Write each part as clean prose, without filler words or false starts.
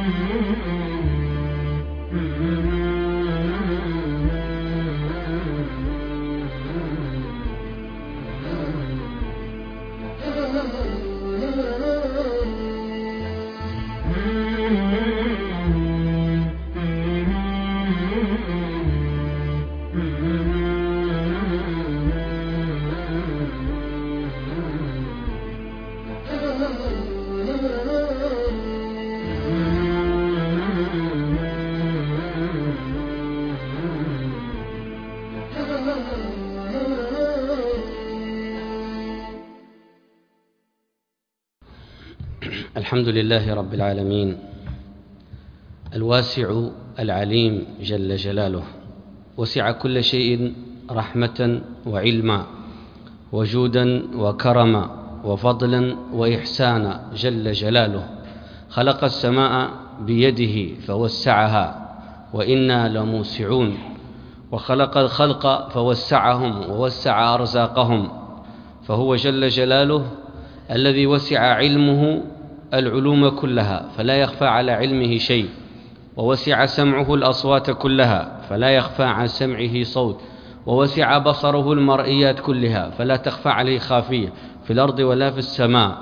الحمد لله رب العالمين الواسع العليم جل جلاله، وسع كل شيء رحمة وعلما وجودا وكرما وفضلا وإحسانا جل جلاله. خلق السماء بيده فوسعها وإنا لموسعون، وخلق الخلق فوسعهم ووسع أرزاقهم، فهو جل جلاله الذي وسع علمه العلوم كلها فلا يخفى على علمه شيء، ووسع سمعه الأصوات كلها فلا يخفى عن سمعه صوت، ووسع بصره المرئيات كلها فلا تخفى عليه خافية في الأرض ولا في السماء،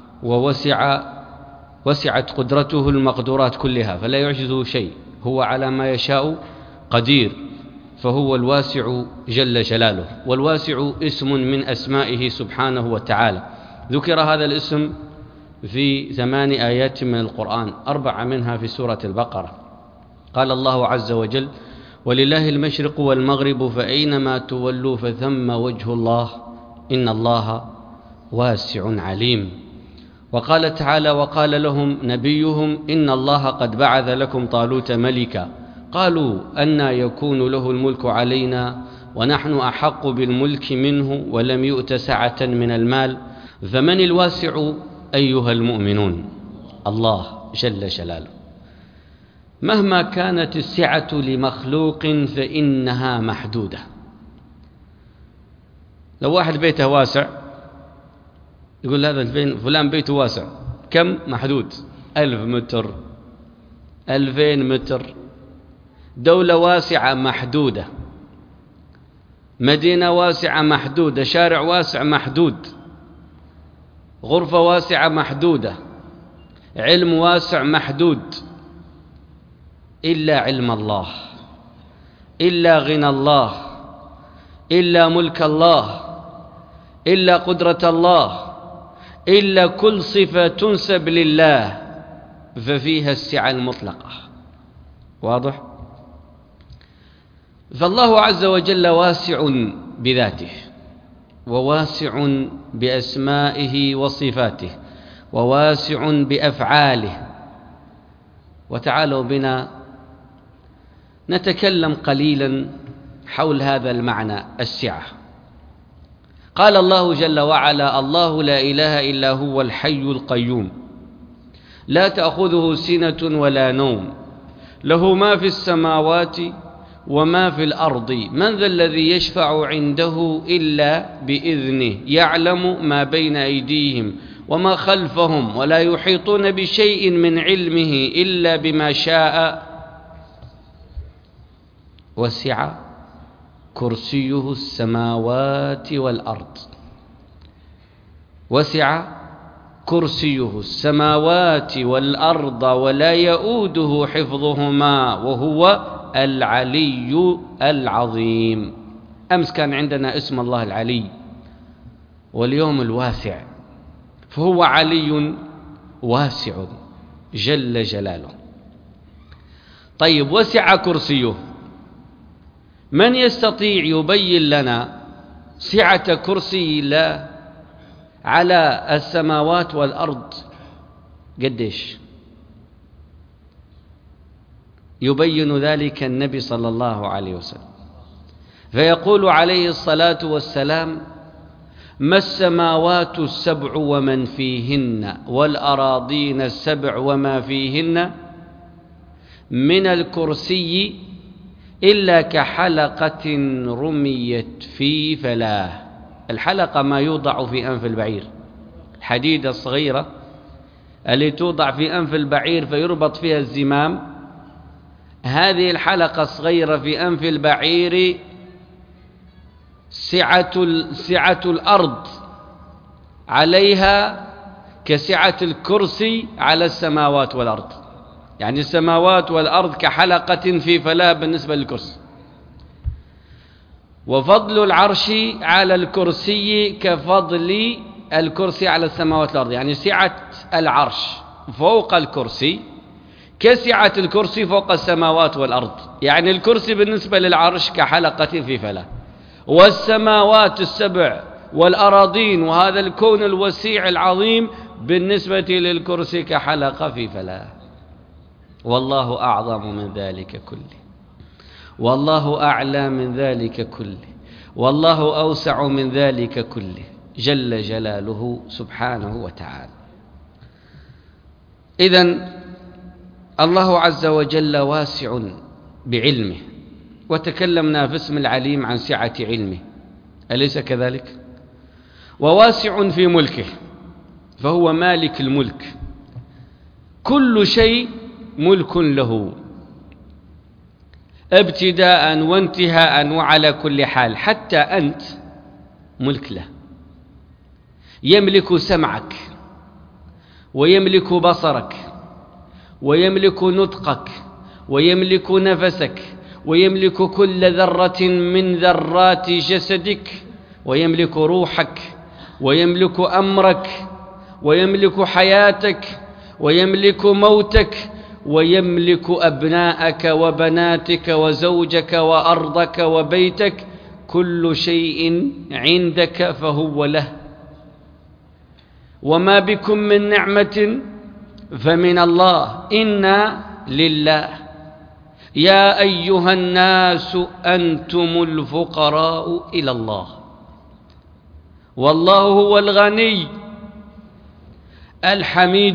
وسعت قدرته المقدورات كلها فلا يعجزه شيء، هو على ما يشاء قدير، فهو الواسع جل جلاله. والواسع اسم من أسمائه سبحانه وتعالى، ذكر هذا الاسم في 8 آيات من القرآن، 4 منها في سورة البقرة. قال الله عز وجل: ولله المشرق والمغرب فأينما تولوا فثم وجه الله إن الله واسع عليم. وقال تعالى: وقال لهم نبيهم إن الله قد بعث لكم طالوت ملكا قالوا أنى يكون له الملك علينا ونحن أحق بالملك منه ولم يؤت سعة من المال. فمن الواسع أيها المؤمنون؟ الله جل جلاله. مهما كانت السعة لمخلوق فإنها محدودة. لو واحد بيته واسع يقول هذا فلان بيته واسع، كم؟ محدود، 1000 متر 2000 متر. دولة واسعة محدودة، مدينة واسعة محدودة، شارع واسع محدود، غرفة واسعة محدودة، علم واسع محدود، إلا علم الله، إلا غنى الله، إلا ملك الله، إلا قدرة الله، إلا كل صفة تنسب لله ففيها السعة المطلقة. واضح؟ فالله عز وجل واسع بذاته، وواسع بأسمائه وصفاته، وواسع بأفعاله. وتعالوا بنا نتكلم قليلا حول هذا المعنى، السعة. قال الله جل وعلا: الله لا إله إلا هو الحي القيوم لا تأخذه سنة ولا نوم له ما في السماوات وما في الأرض من ذا الذي يشفع عنده إلا بإذنه يعلم ما بين أيديهم وما خلفهم ولا يحيطون بشيء من علمه إلا بما شاء وسع كرسيه السماوات والأرض. وسع كرسيه السماوات والأرض ولا يؤوده حفظهما وهو العلي العظيم. أمس كان عندنا اسم الله العلي، واليوم الواسع، فهو علي واسع جل جلاله. طيب، وسع كرسيه، من يستطيع يبين لنا سعة كرسي الله على السماوات والأرض قديش؟ يبين ذلك النبي صلى الله عليه وسلم، فيقول عليه الصلاة والسلام: ما السماوات السبع ومن فيهن والأراضين السبع وما فيهن من الكرسي إلا كحلقة رميت في فلاه. الحلقة ما يوضع في أنف البعير، الحديدة الصغيرة اللي توضع في أنف البعير فيربط فيها الزمام، هذه الحلقة الصغيرة في أنف البعير سعة الأرض عليها كسعة الكرسي على السماوات والأرض، يعني السماوات والأرض كحلقة في فلاة بالنسبة للكرسي. وفضل العرش على الكرسي كفضل الكرسي على السماوات والأرض، يعني سعة العرش فوق الكرسي كسعة الكرسي فوق السماوات والأرض، يعني الكرسي بالنسبة للعرش كحلقة في فلاة، والسماوات السبع والأراضين وهذا الكون الوسيع العظيم بالنسبة للكرسي كحلقة في فلاة. والله أعظم من ذلك كله، والله أعلى من ذلك كله، والله أوسع من ذلك كله جل جلاله سبحانه وتعالى. إذن الله عز وجل واسع بعلمه، وتكلمنا في اسم العليم عن سعة علمه، أليس كذلك؟ وواسع في ملكه، فهو مالك الملك، كل شيء ملك له ابتداء وانتهاء وعلى كل حال، حتى أنت ملك له، يملك سمعك ويملك بصرك ويملك نطقك ويملك نفسك ويملك كل ذرة من ذرات جسدك، ويملك روحك ويملك أمرك ويملك حياتك ويملك موتك ويملك أبناءك وبناتك وزوجك وأرضك وبيتك، كل شيء عندك فهو له. وما بكم من نعمة فمن الله، إنا لله. يا أيها الناس أنتم الفقراء إلى الله والله هو الغني الحميد،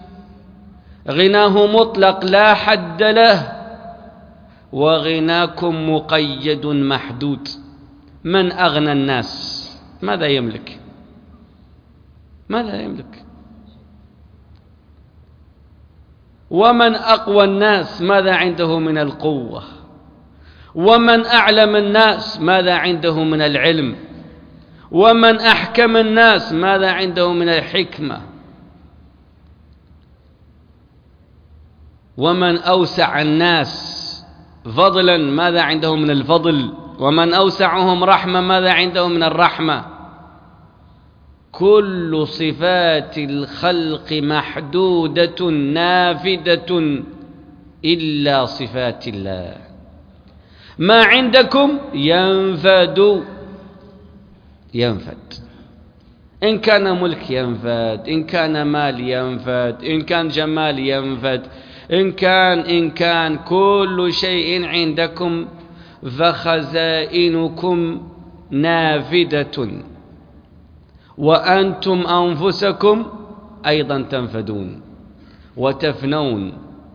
غناه مطلق لا حد له، وغناكم مقيد محدود. من أغنى الناس ماذا يملك؟ ماذا يملك؟ ومن أقوى الناس ماذا عنده من القوة؟ ومن أعلم الناس ماذا عنده من العلم؟ ومن أحكم الناس ماذا عنده من الحكمة؟ ومن أوسع الناس فضلا ماذا عنده من الفضل؟ ومن أوسعهم رحمة ماذا عنده من الرحمة؟ كل صفات الخلق محدودة نافذة إلا صفات الله. ما عندكم ينفد، إن كان ملك ينفد، إن كان مال ينفد، إن كان جمال ينفد، إن كان كل شيء عندكم، فخزائنكم نافذة، وأنتم أنفسكم أيضا تنفدون وتفنون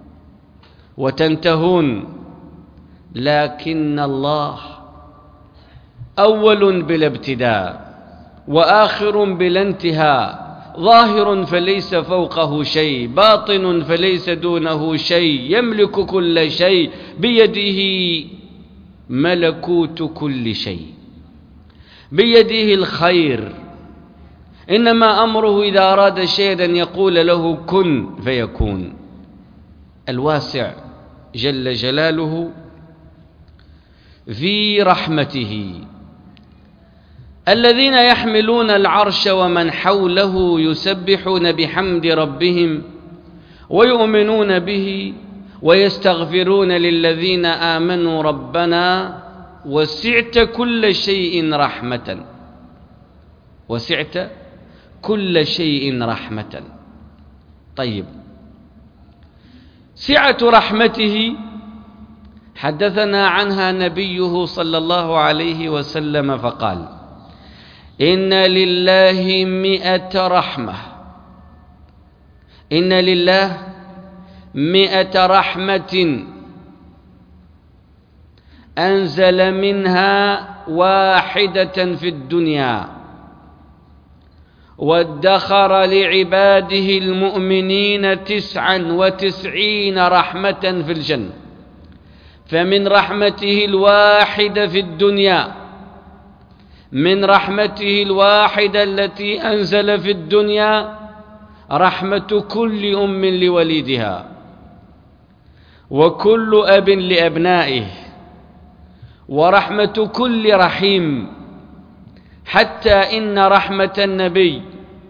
وتنتهون، لكن الله أول بلا ابتداء وآخر بلا انتهاء، ظاهر فليس فوقه شيء، باطن فليس دونه شيء، يملك كل شيء، بيده ملكوت كل شيء، بيده الخير، إنما أمره إذا أراد شيئا يقول له كن فيكون. الواسع جل جلاله في رحمته. الذين يحملون العرش ومن حوله يسبحون بحمد ربهم ويؤمنون به ويستغفرون للذين آمنوا ربنا وسعت كل شيء رحمة، وسعت كل شيء رحمة. طيب، سعة رحمته حدثنا عنها نبيه صلى الله عليه وسلم فقال: إن لله 100 رحمة، إن لله 100 رحمة أنزل منها واحدة في الدنيا وادخر لعباده المؤمنين 99 رحمة في الجنة. فمن رحمته الواحدة في الدنيا، من رحمته الواحدة التي أنزل في الدنيا، رحمة كل أم لوليدها، وكل أب لأبنائه، ورحمة كل رحيم، حتى إن رحمة النبي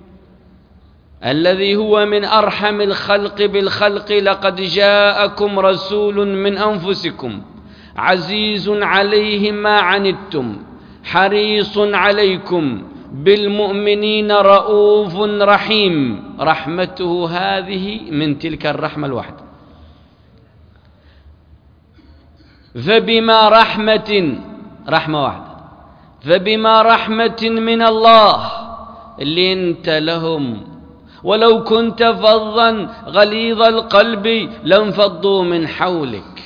الذي هو من أرحم الخلق بالخلق: لقد جاءكم رسول من أنفسكم عزيز عليه ما عنتم حريص عليكم بالمؤمنين رؤوف رحيم. رحمته هذه من تلك الرحمة الواحدة. فبما رحمة واحدة، فبما رحمة من الله لنت لهم، ولو كنت فظا غليظ القلب لانفضوا من حولك.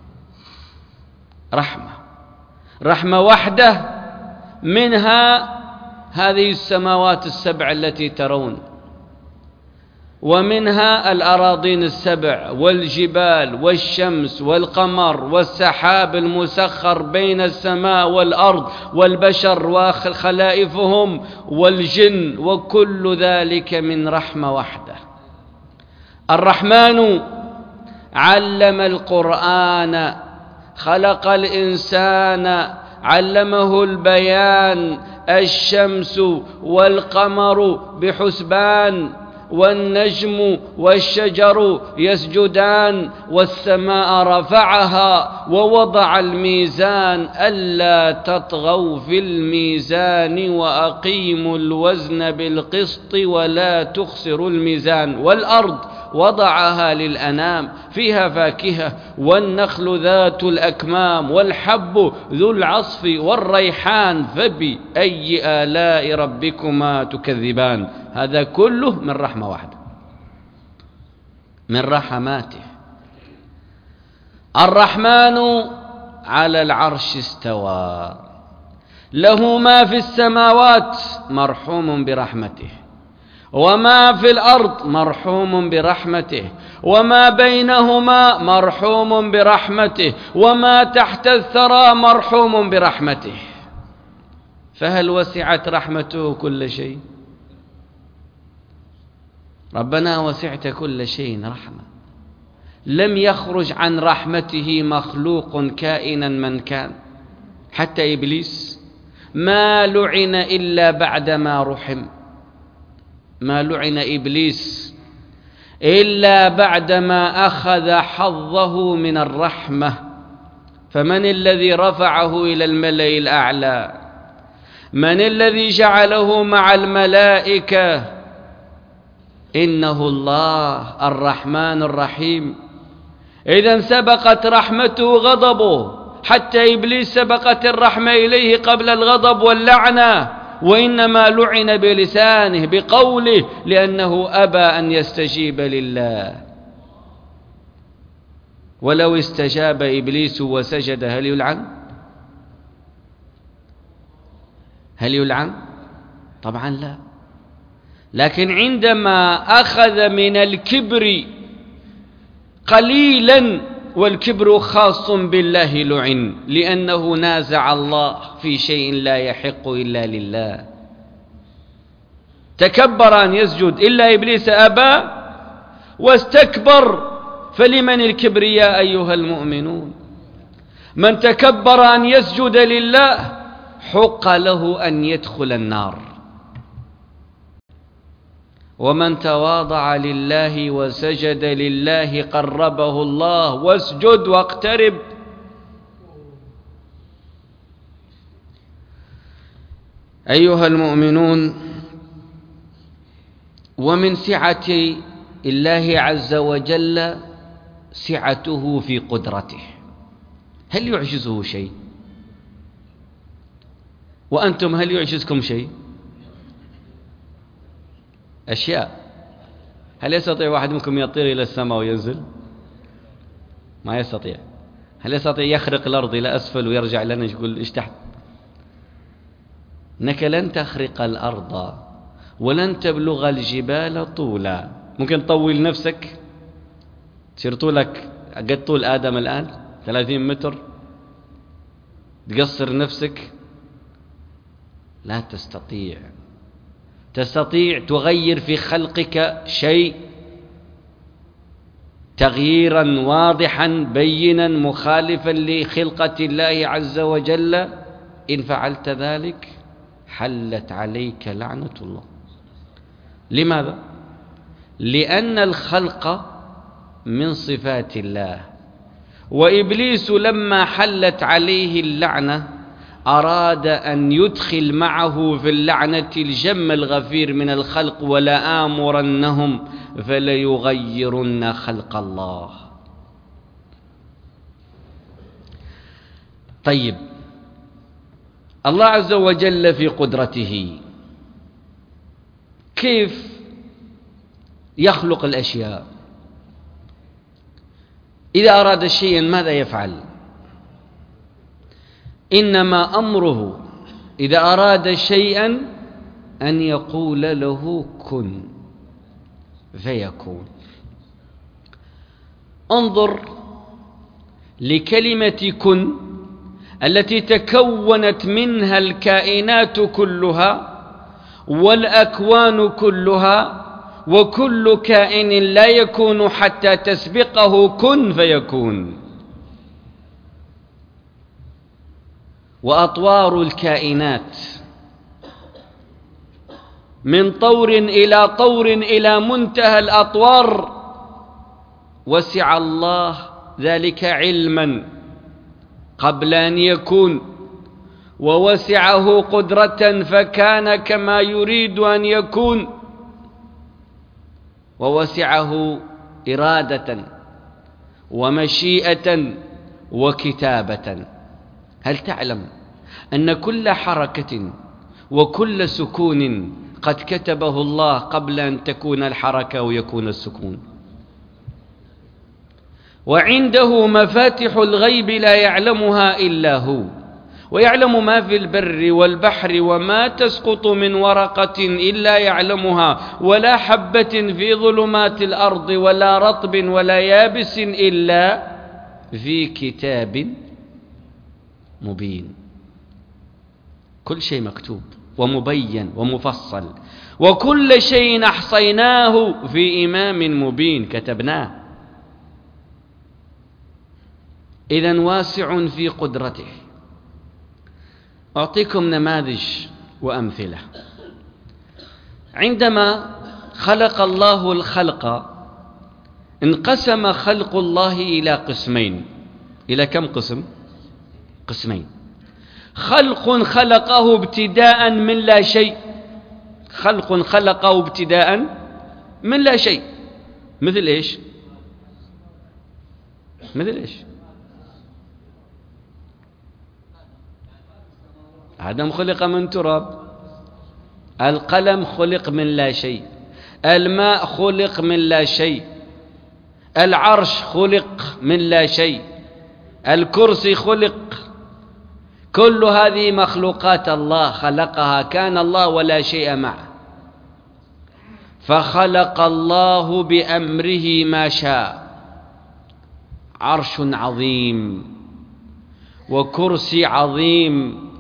رحمة واحدة، منها هذه السماوات السبع التي ترون، ومنها الأراضين السبع والجبال والشمس والقمر والسحاب المسخر بين السماء والأرض والبشر وخلائفهم والجن، وكل ذلك من رحمة واحدة. الرحمن علم القرآن، خلق الإنسان، علمه البيان. الشمس والقمر بحسبان، والنجم والشجر يسجدان، والسماء رفعها ووضع الميزان ألا تطغوا في الميزان وأقيموا الوزن بالقسط ولا تخسروا الميزان. والأرض وضعها للأنام، فيها فاكهة والنخل ذات الأكمام والحب ذو العصف والريحان، فبأي آلاء ربكما تكذبان. هذا كله من رحمة واحدة من رحماته. الرحمن على العرش استوى، له ما في السماوات مرحوم برحمته، وما في الأرض مرحوم برحمته، وما بينهما مرحوم برحمته، وما تحت الثرى مرحوم برحمته. فهل وسعت رحمته كل شيء؟ ربنا وسعت كل شيء رحمة. لم يخرج عن رحمته مخلوق كائنا من كان، حتى إبليس ما لعن إلا بعدما رحم. ما لعن إبليس إلا بعدما أخذ حظه من الرحمة. فمن الذي رفعه إلى الملأ الأعلى؟ من الذي جعله مع الملائكة؟ إنه الله الرحمن الرحيم. إذن سبقت رحمته غضبه، حتى إبليس سبقت الرحمة إليه قبل الغضب واللعنة، وإنما لعن بلسانه بقوله لأنه أبى أن يستجيب لله. ولو استجاب إبليس وسجد هل يلعن؟ هل يلعن؟ طبعا لا. لكن عندما أخذ من الكبر قليلا، والكبر خاص بالله، لعن لأنه نازع الله في شيء لا يحق إلا لله. تكبر أن يسجد إلا إبليس أبى واستكبر. فلمن الكبرياء أيها المؤمنون؟ من تكبر أن يسجد لله حق له أن يدخل النار، ومن تواضع لله وسجد لله قربه الله. واسجد واقترب. أيها المؤمنون، ومن سعة الله عز وجل سعته في قدرته. هل يعجزه شيء؟ وأنتم هل يعجزكم شيء؟ أشياء. هل يستطيع واحد منكم يطير إلى السماء وينزل؟ ما يستطيع. هل يستطيع يخرق الأرض إلى أسفل ويرجع لنا يقول إيش تحت؟ إنك لن تخرق الأرض ولن تبلغ الجبال طولا. ممكن تطول نفسك تصير طولك قد طول آدم الآن 30 متر، تقصر نفسك؟ لا تستطيع. تستطيع تغير في خلقك شيء تغييرا واضحا بينا مخالفا لخلقة الله عز وجل؟ إن فعلت ذلك حلت عليك لعنة الله. لماذا؟ لأن الخلق من صفات الله، وإبليس لما حلت عليه اللعنة أراد أن يدخل معه في اللعنة الجم الغفير من الخلق: ولآمرنهم فليغيرن خلق الله. طيب، الله عز وجل في قدرته كيف يخلق الأشياء؟ إذا أراد شيئا ماذا يفعل؟ إنما أمره إذا أراد شيئا أن يقول له كن فيكون. انظر لكلمة كن التي تكونت منها الكائنات كلها والأكوان كلها، وكل كائن لا يكون حتى تسبقه كن فيكون. وأطوار الكائنات من طور إلى طور إلى منتهى الأطوار، وسع الله ذلك علما قبل أن يكون، ووسعه قدرة فكان كما يريد أن يكون، ووسعه إرادة ومشيئة وكتابة. هل تعلم أن كل حركة وكل سكون قد كتبه الله قبل أن تكون الحركة ويكون السكون؟ وعنده مفاتح الغيب لا يعلمها إلا هو، ويعلم ما في البر والبحر، وما تسقط من ورقة إلا يعلمها، ولا حبة في ظلمات الأرض ولا رطب ولا يابس إلا في كتاب مبين. كل شيء مكتوب ومبين ومفصل، وكل شيء أحصيناه في إمام مبين، كتبناه. إذن واسع في قدرته. أعطيكم نماذج وأمثلة. عندما خلق الله الخلق انقسم خلق الله إلى قسمين. إلى كم قسم؟ قسمين. خلق خلقه ابتداء من لا شيء، خلق خلقه ابتداء من لا شيء. مثل إيش؟ مثل إيش؟ آدم خلق من تراب، القلم خلق من لا شيء، الماء خلق من لا شيء، العرش خلق من لا شيء، الكرسي خلق. كل هذه مخلوقات الله خلقها، كان الله ولا شيء معه، فخلق الله بأمره ما شاء. عرش عظيم، وكرسي عظيم،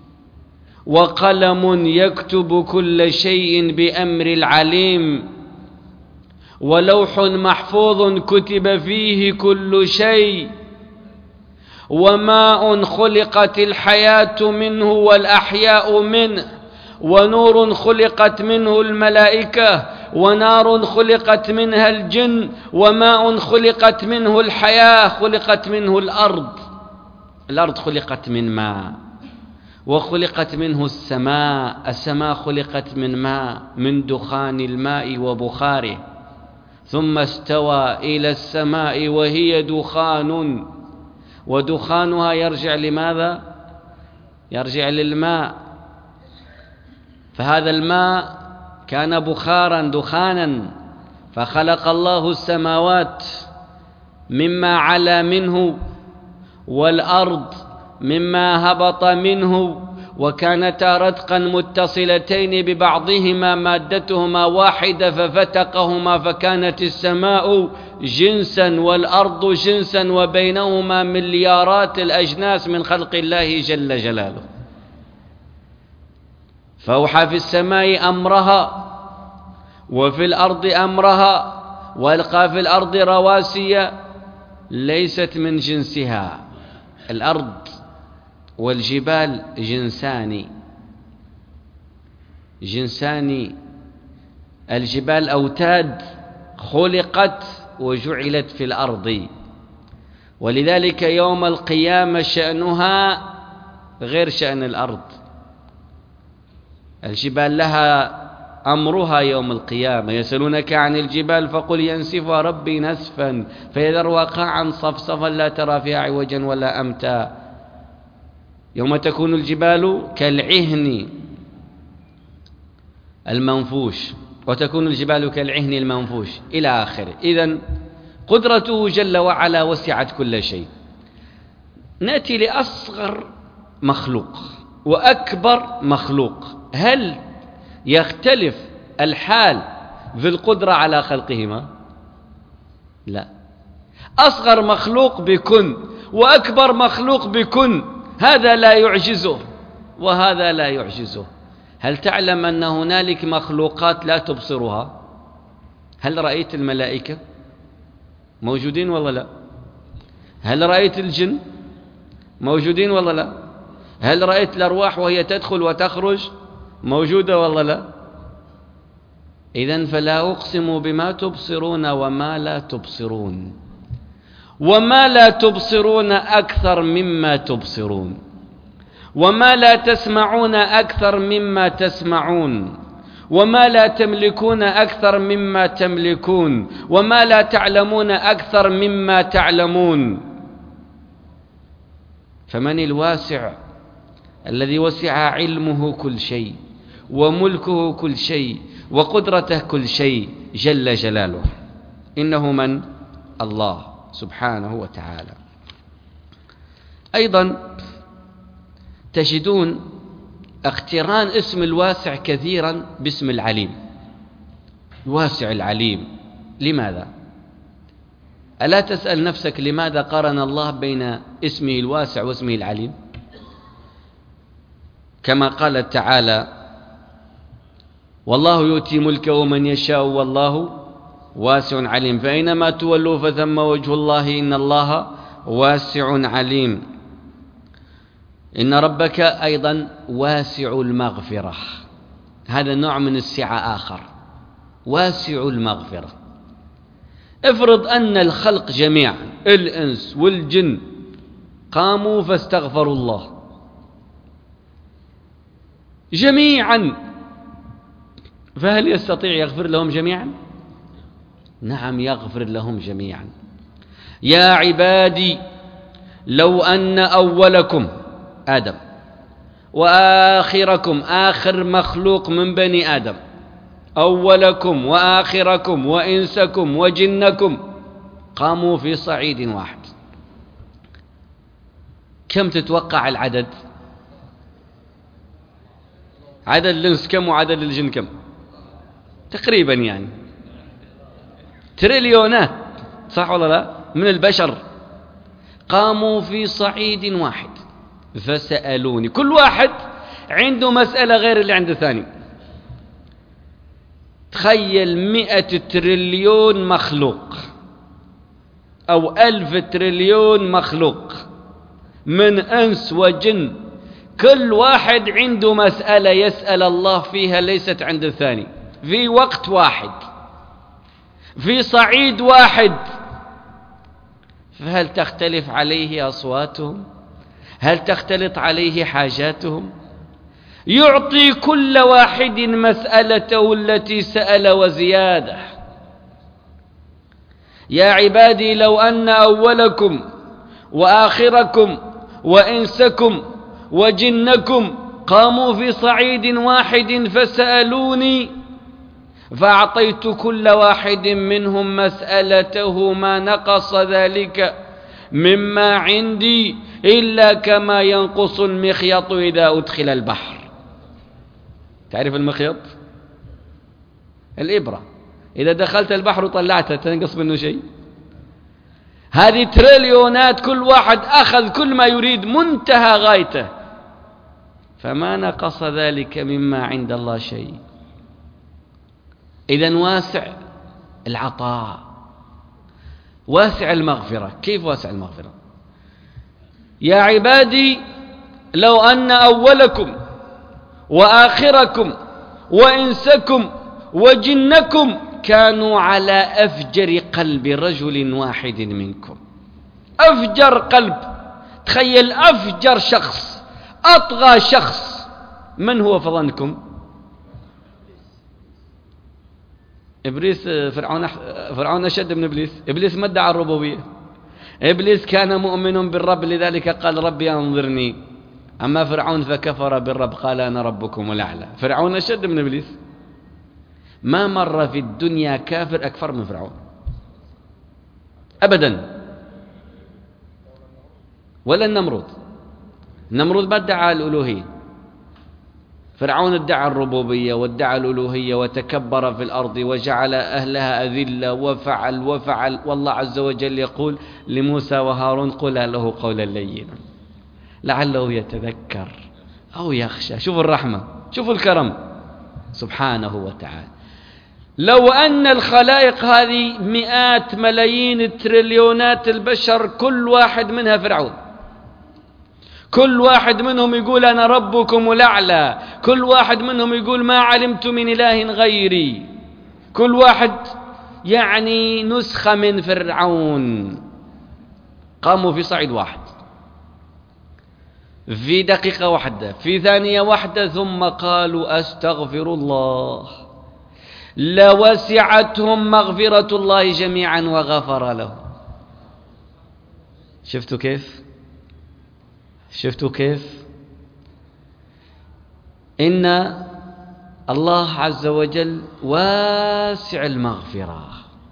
وقلم يكتب كل شيء بأمر العليم، ولوح محفوظ كتب فيه كل شيء، وماء خلقت الحياة منه والأحياء منه، ونور خلقت منه الملائكة، ونار خلقت منها الجن، وماء خلقت منه الحياة، خلقت منه الأرض. الأرض خلقت من ماء، وخلقت منه السماء، السماء خلقت من ماء، من دخان الماء وبخاره، ثم استوى إلى السماء وهي دخان، ودخانها يرجع لماذا؟ يرجع للماء. فهذا الماء كان بخارا دخانا، فخلق الله السماوات مما علا منه، والأرض مما هبط منه، وكانتا رتقا متصلتين ببعضهما مادتهما واحدة ففتقهما فكانت السماء جنسا والأرض جنسا وبينهما مليارات الأجناس من خلق الله جل جلاله. فأوحى في السماء أمرها وفي الأرض أمرها وألقى في الأرض رواسي ليست من جنسها. الأرض والجبال جنسان. الجبال أوتاد خلقت وجعلت في الأرض، ولذلك يوم القيامة شأنها غير شأن الأرض. الجبال لها أمرها يوم القيامة. يسألونك عن الجبال فقل ينسفها ربي نسفا فيذرها قاعا صفصفا لا ترى فيها عوجا ولا أمتا. يوم تكون الجبال كالعهن المنفوش وتكون الجبال كالعهن المنفوش إلى آخره. إذن قدرته جل وعلا وسعت كل شيء. نأتي لأصغر مخلوق وأكبر مخلوق. هل يختلف الحال في القدرة على خلقهما؟ لا. أصغر مخلوق بكن وأكبر مخلوق بكن، هذا لا يعجزه وهذا لا يعجزه. هل تعلم أن هنالك مخلوقات لا تبصرها؟ هل رأيت الملائكة موجودين والله لا؟ هل رأيت الجن موجودين والله لا؟ هل رأيت الأرواح وهي تدخل وتخرج موجودة والله لا؟ إذن فلا أقسم بما تبصرون وما لا تبصرون، وما لا تبصرون أكثر مما تبصرون، وما لا تسمعون أكثر مما تسمعون، وما لا تملكون أكثر مما تملكون، وما لا تعلمون أكثر مما تعلمون. فمن الواسع الذي وسع علمه كل شيء وملكه كل شيء وقدرته كل شيء جل جلاله؟ إنه من؟ الله سبحانه وتعالى. أيضا تجدون اقتران اسم الواسع كثيرا باسم العليم. الواسع العليم، لماذا؟ ألا تسأل نفسك لماذا قارن الله بين اسمه الواسع واسمه العليم؟ كما قال تعالى: والله يؤتي ملكه من يشاء والله واسع عليم، فأينما تولوا فثم وجه الله إن الله واسع عليم. إن ربك أيضا واسع المغفرة، هذا نوع من السعة آخر، واسع المغفرة. افرض أن الخلق جميعا الإنس والجن قاموا فاستغفروا الله جميعا، فهل يستطيع يغفر لهم جميعا؟ نعم يغفر لهم جميعا. يا عبادي لو أن أولكم آدم وآخركم، آخر مخلوق من بني آدم، أولكم وآخركم وإنسكم وجنكم قاموا في صعيد واحد، كم تتوقع العدد؟ عدد الإنس كم وعدد الجن كم؟ تقريبا يعني تريليونات، صح ولا لا؟ من البشر قاموا في صعيد واحد فسألوني. كل واحد عنده مسألة غير اللي عند الثاني. تخيل 100 تريليون مخلوق أو 1000 تريليون مخلوق من أنس وجن، كل واحد عنده مسألة يسأل الله فيها ليست عند الثاني، في وقت واحد في صعيد واحد. فهل تختلف عليه أصواتهم؟ هل تختلط عليه حاجاتهم؟ يعطي كل واحد مسألته التي سأل وزيادة. يا عبادي لو أن أولكم وآخركم وإنسكم وجنكم قاموا في صعيد واحد فسألوني فأعطيت كل واحد منهم مسألته ما نقص ذلك مما عندي إلا كما ينقص المخيط إذا أدخل البحر. تعرف المخيط؟ الإبرة إذا دخلت البحر وطلعتها تنقص منه شيء؟ هذه تريليونات، كل واحد أخذ كل ما يريد منتهى غايته، فما نقص ذلك مما عند الله شيء. إذن واسع العطاء، واسع المغفرة. كيف واسع المغفرة؟ يا عبادي لو أن أولكم وآخركم وإنسكم وجنكم كانوا على أفجر قلب رجل واحد منكم. أفجر قلب، تخيل أفجر شخص، أطغى شخص، من هو فظنكم؟ إبليس. فرعون أشد من إبليس. إبليس ما ادعى الربوبية، إبليس كان مؤمن بالرب لذلك قال ربي أنظرني. أما فرعون فكفر بالرب قال أنا ربكم الأعلى. فرعون أشد من إبليس. ما مر في الدنيا كافر أكثر من فرعون أبدا، ولا النمرود. النمرود ما ادعى الألوهية، فرعون ادعى الربوبية وادعى الألوهية وتكبر في الأرض وجعل أهلها أذلة وفعل. والله عز وجل يقول لموسى وهارون قلا له قولا لينا لعله يتذكر أو يخشى. شوفوا الرحمة، شوفوا الكرم سبحانه وتعالى. لو أن الخلائق هذه مئات ملايين تريليونات البشر كل واحد منها فرعون، كل واحد منهم يقول أنا ربكم الأعلى، كل واحد منهم يقول ما علمت من إله غيري، كل واحد يعني نسخة من فرعون، قاموا في صعيد واحد في دقيقة واحدة في ثانية واحدة ثم قالوا أستغفر الله لوسعتهم مغفرة الله جميعا وغفر لهم. شفتوا كيف؟ شفتوا كيف؟ إن الله عز وجل واسع المغفرة،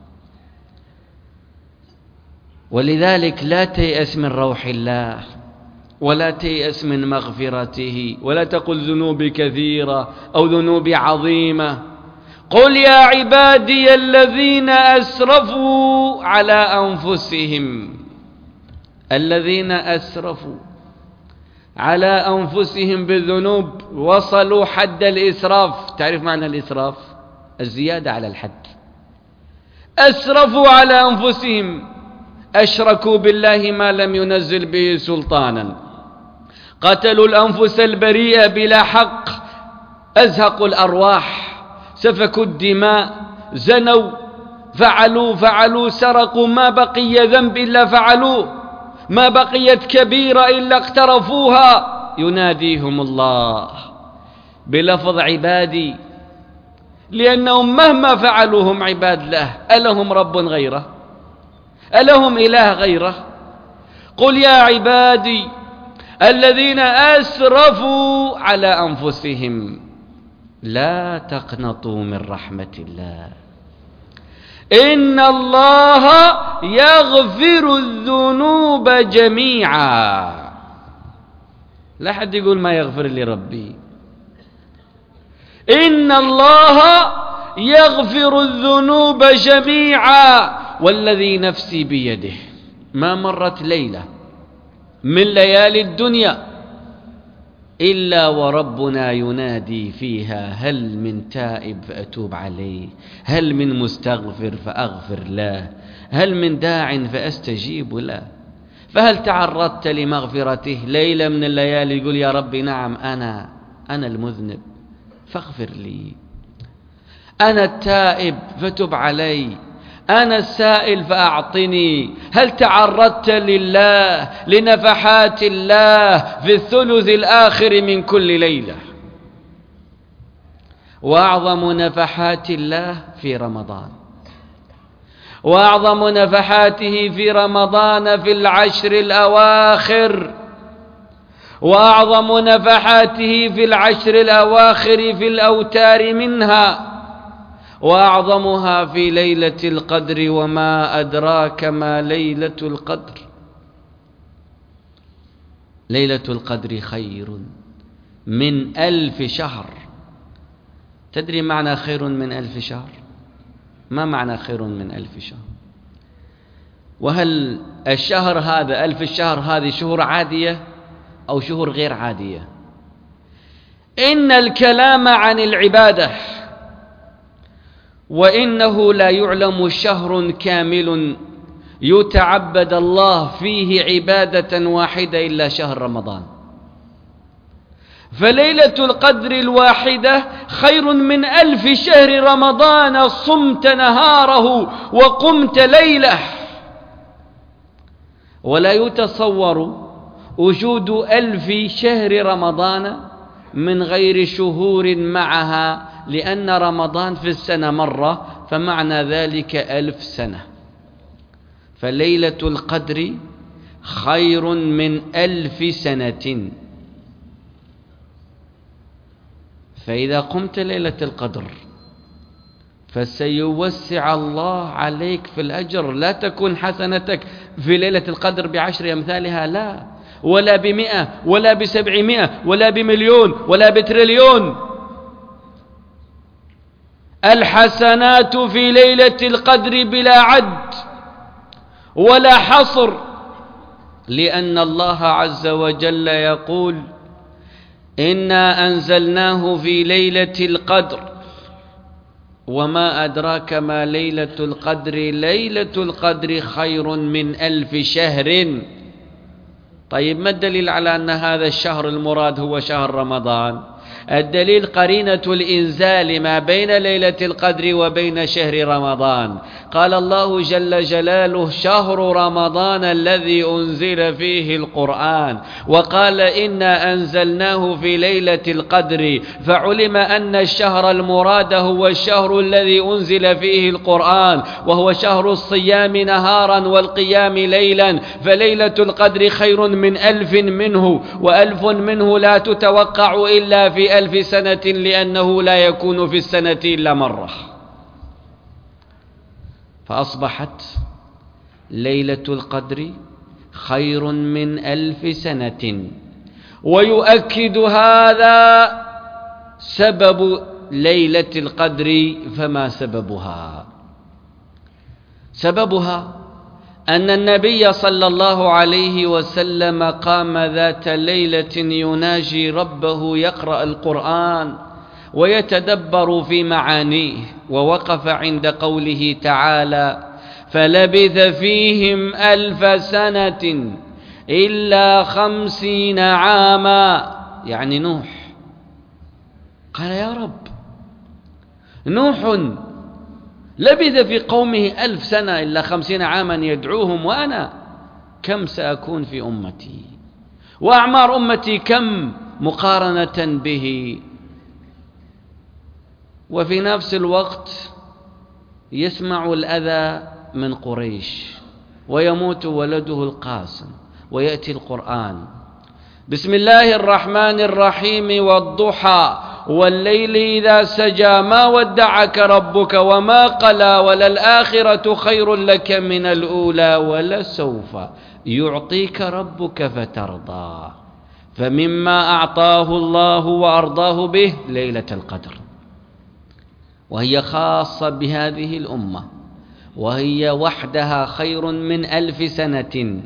ولذلك لا تيأس من روح الله ولا تيأس من مغفرته، ولا تقل ذنوبي كثيرة أو ذنوبي عظيمة. قل يا عبادي الذين أسرفوا على أنفسهم، الذين أسرفوا على أنفسهم بالذنوب وصلوا حد الإسراف. تعرف معنى الإسراف؟ الزيادة على الحد. أسرفوا على أنفسهم، أشركوا بالله ما لم ينزل به سلطانا، قتلوا الأنفس البريئة بلا حق، أزهقوا الأرواح، سفكوا الدماء، زنوا، فعلوا، سرقوا، ما بقي ذنب إلا فعلوه، ما بقيت كبيرة إلا اقترفوها. يناديهم الله بلفظ عبادي، لأنهم مهما فعلوا هم عباد له. ألهم رب غيره؟ ألهم إله غيره؟ قل يا عبادي الذين أسرفوا على أنفسهم لا تقنطوا من رحمة الله إن الله يغفر الذنوب جميعا. لا حد يقول ما يغفر لي ربي. إن الله يغفر الذنوب جميعا والذي نفسي بيده ما مرت ليلة من ليالي الدنيا إلا وربنا ينادي فيها هل من تائب فأتوب عليه، هل من مستغفر فأغفر له، هل من داع فأستجيب له. فهل تعرضت لمغفرته ليلة من الليالي يقول يا ربي نعم أنا المذنب فاغفر لي، أنا التائب فتب علي، أنا السائل فأعطني. هل تعرضت لله لنفحات الله في الثلث الآخر من كل ليلة؟ وأعظم نفحات الله في رمضان، وأعظم نفحاته في رمضان في العشر الأواخر، وأعظم نفحاته في العشر الأواخر في الأوتار منها، وأعظمها في ليلة القدر. وما أدراك ما ليلة القدر؟ ليلة القدر خير من 1000 شهر. تدري معنى خير من 1000 شهر؟ ما معنى خير من 1000 شهر؟ وهل الشهر هذا 1000 الشهر هذه شهور عادية أو شهور غير عادية؟ إن الكلام عن العبادة، وإنه لا يعلم شهر كامل يتعبد الله فيه عبادة واحدة إلا شهر رمضان. فليلة القدر الواحدة خير من 1000 شهر رمضان صمت نهاره وقمت ليله. ولا يتصور وجود 1000 شهر رمضان من غير شهور معها، لأن رمضان في السنة مرة، فمعنى ذلك 1000 سنة. فليلة القدر خير من 1000 سنة. فإذا قمت ليلة القدر فسيوسع الله عليك في الأجر. لا تكون حسنتك في ليلة القدر ب10 أمثالها، لا، ولا ب100 ولا ب700 ولا ب1,000,000 ولا ب1,000,000,000. الحسنات في ليلة القدر بلا عد ولا حصر، لأن الله عز وجل يقول: إنا أنزلناه في ليلة القدر وما أدراك ما ليلة القدر، ليلة القدر خير من 1000 شهر. طيب ما الدليل على أن هذا الشهر المراد هو شهر رمضان؟ الدليل قرينة الإنزال ما بين ليلة القدر وبين شهر رمضان. قال الله جل جلاله: شهر رمضان الذي أنزل فيه القرآن، وقال: إنا أنزلناه في ليلة القدر. فعلم أن الشهر المراد هو الشهر الذي أنزل فيه القرآن، وهو شهر الصيام نهارا والقيام ليلا. فليلة القدر خير من 1000 منه، و1000 منه لا تتوقع إلا في 1000 سنة، لأنه لا يكون في السنة إلا مرة. فأصبحت ليلة القدر خير من 1000 سنة. ويؤكد هذا سبب ليلة القدر. فما سببها؟ سببها أن النبي صلى الله عليه وسلم قام ذات ليلة يناجي ربه، يقرأ القرآن ويتدبر في معانيه، ووقف عند قوله تعالى: فلبث فيهم 1000 سنة إلا 50 عاما. يعني نوح. قال: يا رب، نوح لبث في قومه 1000 سنة إلا 50 عاما يدعوهم، وأنا كم سأكون في أمتي؟ وأعمار أمتي كم مقارنة به؟ وفي نفس الوقت يسمع الأذى من قريش، ويموت ولده القاسم، ويأتي القرآن: بسم الله الرحمن الرحيم، والضحى والليل إذا سجى، ما ودعك ربك وما قلى، وللآخرة خير لك من الأولى، ولسوف يعطيك ربك فترضى. فمما أعطاه الله وأرضاه به ليلة القدر، وهي خاصة بهذه الأمة، وهي وحدها خير من 1000 سنة،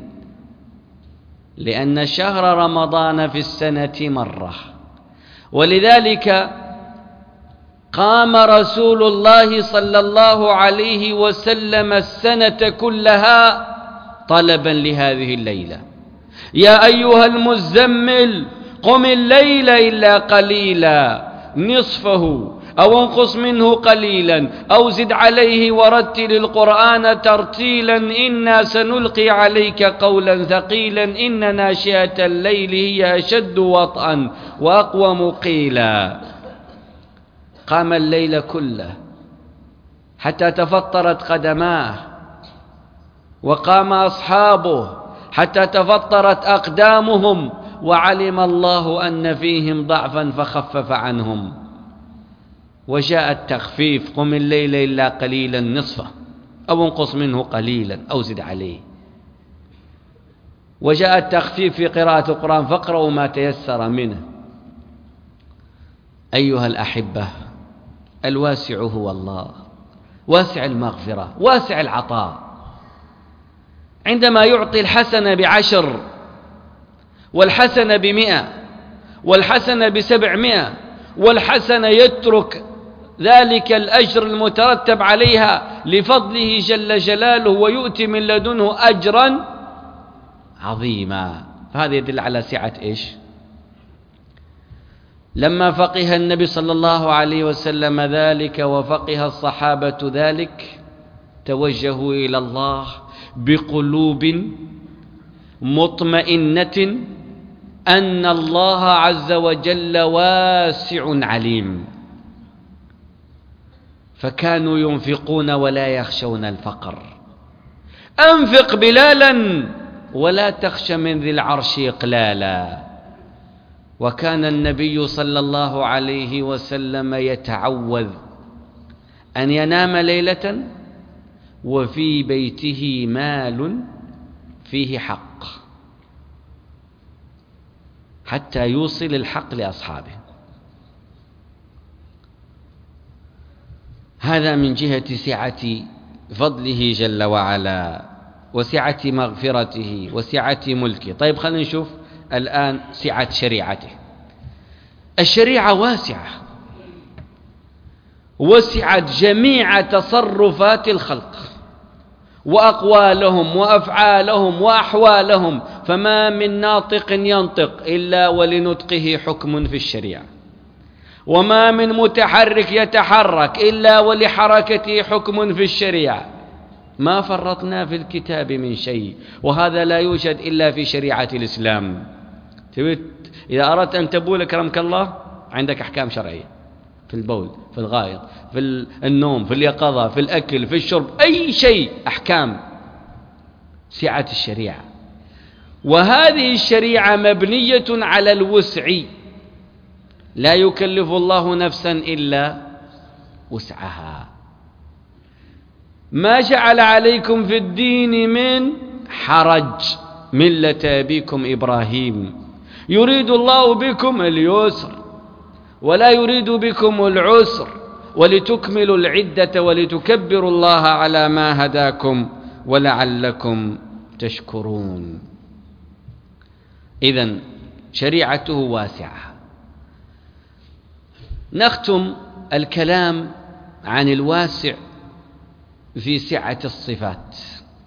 لأن شهر رمضان في السنة مرة. ولذلك قام رسول الله صلى الله عليه وسلم السنة كلها طلبا لهذه الليلة: يا أيها المزمل قم الليل إلا قليلا، نصفه أو انقص منه قليلا أو زد عليه ورتل القرآن ترتيلا، إنا سنلقي عليك قولا ثقيلا، إن ناشئة الليل هي أشد وطئا وأقوم قيلا. قام الليل كله حتى تفطرت قدماه، وقام أصحابه حتى تفطرت أقدامهم، وعلم الله أن فيهم ضعفا فخفف عنهم، وجاء التخفيف: قم الليل إلا قليلا نصفه أو انقص منه قليلا أو زد عليه. وجاء التخفيف في قراءة القرآن فاقرأوا ما تيسر منه. أيها الأحبة، الواسع هو الله، واسع المغفرة، واسع العطاء. عندما يعطي الحسنة ب10 والحسنة ب100 والحسنة ب700 والحسنة يترك ذلك الأجر المترتب عليها لفضله جل جلاله ويؤتي من لدنه أجرا عظيما. فهذا يدل على سعة إيش؟ لما فقه النبي صلى الله عليه وسلم ذلك وفقه الصحابة ذلك توجهوا إلى الله بقلوب مطمئنة أن الله عز وجل واسع عليم، فكانوا ينفقون ولا يخشون الفقر. أنفق بلالا ولا تخش من ذي العرش إقلالا. وكان النبي صلى الله عليه وسلم يتعوذ أن ينام ليلة وفي بيته مال فيه حق، حتى يوصل الحق لأصحابه. هذا من جهة سعة فضله جل وعلا وسعة مغفرته وسعة ملكه. طيب خلينا نشوف الآن سعة شريعته. الشريعة واسعة، وسعت جميع تصرفات الخلق وأقوالهم وأفعالهم وأحوالهم، فما من ناطق ينطق إلا ولنطقه حكم في الشريعة، وما من متحرك يتحرك إلا ولحركته حكم في الشريعة. ما فرطنا في الكتاب من شيء، وهذا لا يوجد إلا في شريعة الإسلام. إذا أردت أن تبول كرمك الله عندك أحكام شرعية في البول، في الغائط، في النوم، في اليقظة، في الأكل، في الشرب، أي شيء أحكام. سعة الشريعة، وهذه الشريعة مبنية على الوسع، لا يكلف الله نفسا إلا وسعها. ما جعل عليكم في الدين من حرج، ملة أبيكم إبراهيم، يريد الله بكم اليسر ولا يريد بكم العسر ولتكملوا العدة ولتكبروا الله على ما هداكم ولعلكم تشكرون. إذن شريعته واسعة. نختم الكلام عن الواسع في سعة الصفات.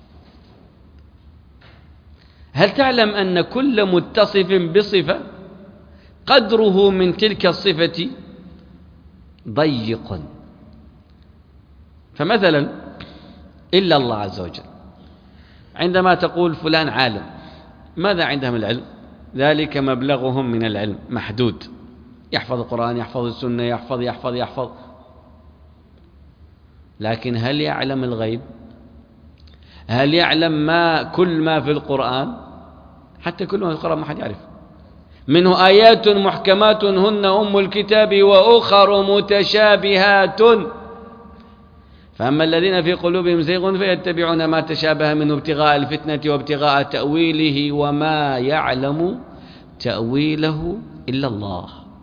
هل تعلم أن كل متصف بصفة قدره من تلك الصفة ضيق؟ فمثلا إلا الله عز وجل، عندما تقول فلان عالم، ماذا عنده من العلم؟ ذلك مبلغهم من العلم محدود، يحفظ القرآن، يحفظ السنة، يحفظ. لكن هل يعلم الغيب؟ هل يعلم كل ما في القرآن؟ حتى كل ما في القرآن ما حد يعرف. منه آيات محكمات هن أم الكتاب وأخر متشابهات، فأما الذين في قلوبهم زيغ فيتبعون ما تشابه منه ابتغاء الفتنة وابتغاء تأويله وما يعلم تأويله إلا الله.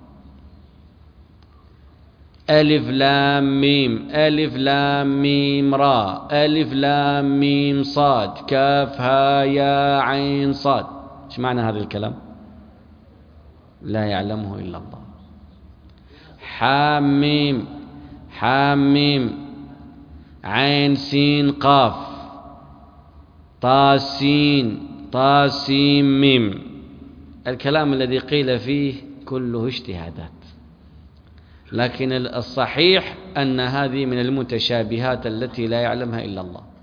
ألف لام ميم، ألف لام ميم را، ألف لام ميم صاد، كاف ها يا عين صاد. ايش معنى هذا الكلام؟ لا يعلمه إلا الله. حاميم، حاميم، عين سين قاف، طاسين، طاسيم ميم. الكلام الذي قيل فيه كله اجتهادات، لكن الصحيح أن هذه من المتشابهات التي لا يعلمها إلا الله.